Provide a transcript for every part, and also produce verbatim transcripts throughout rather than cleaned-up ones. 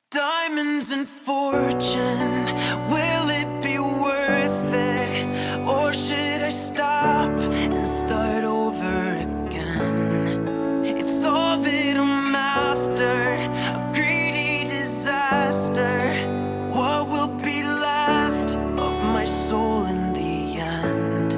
Diamonds and fortune, will it be worth it? Or should I stop and start over again? It's all that I'm after, a greedy disaster. What will be left of my soul in the end?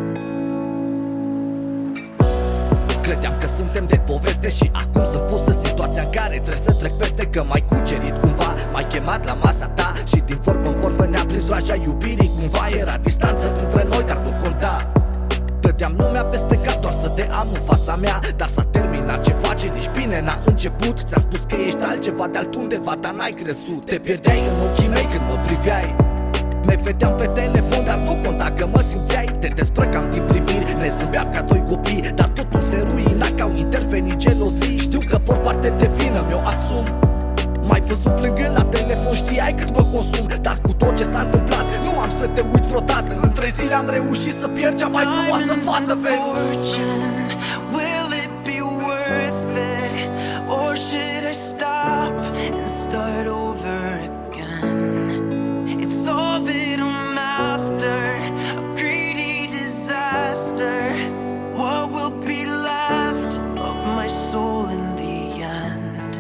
Credeam că suntem de poveste și acum sunt pus în situația în care trebuie să trec peste. Că m-ai cucerit cumva, m-ai chemat la masa ta și din vorbă în vorbă ne-a prins vraja iubirii. Cumva era distanță între noi, dar nu conta. Dădeam lumea peste cap doar să te am în fața mea, dar s-a terminat, ce face, nici bine n-a început. Ți-am spus că ești altceva de altundeva, dar n-ai crezut. Te pierdeai în ochii mei când mă priveai. Ne vedeam pe telefon, dar nu conta că mă simțeai. Te dezbrăcam din priviri, ne zâmbeam ca doi copii, dar totul se ruina că au intervenit gelozii. Știu că port parte de vină, mi-o asum. M-ai văzut plângând la telefon, știai cât mă consum. Dar cu tot ce s-a întâmplat, nu am să te uit vreodată. În trei zile am reușit să pierd cea mai frumoasă fată, Venus. Will it be worth it? Or should I stop and start over again? It's all that I'm after, a greedy disaster. What will be left of my soul in the end?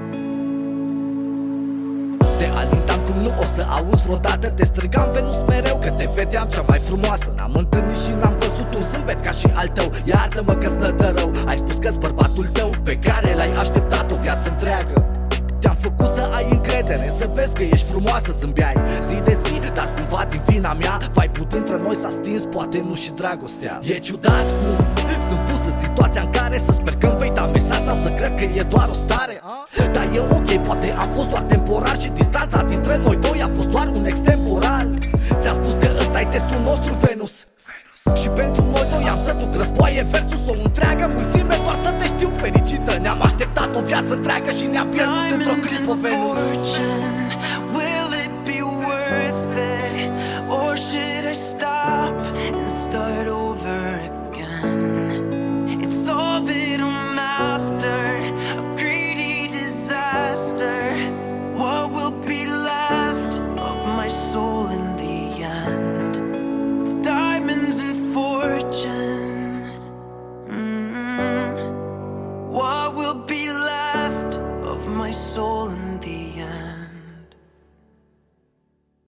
Te alintam cum nu o să auzi vreodată. Te strigam, Venus, mereu că te vedeam cea mai frumoasă. N-am întâlnit și n-am văzut un zâmbet ca și al tău. Iartă-mă că-ți nădă rău, ai spus că-s bărbatul tău pe care l-ai așteptat o viață întreagă. Te-am făcut să ai încredere, să vezi că ești frumoasă, zâmbeai zi de zi, dar cumva din vina mea vibe-ul dintre noi s-a stins, poate nu și dragostea. E ciudat cum sunt pus în situația în care să sper că-mi vei da mesaj sau să cred că e doar o stare. Dar e ok, poate am fost doar temporar și distanța dintre noi doi a fost doar un extemporal. Ți-am spus că ăsta e testul nostru, Venus. Și pentru noi doi am să duc războaie versus o întreagă mulțime doar să te știu fericită. Ne-am așteptat o viață întreagă și ne-am pierdut într-o clipă, Venus.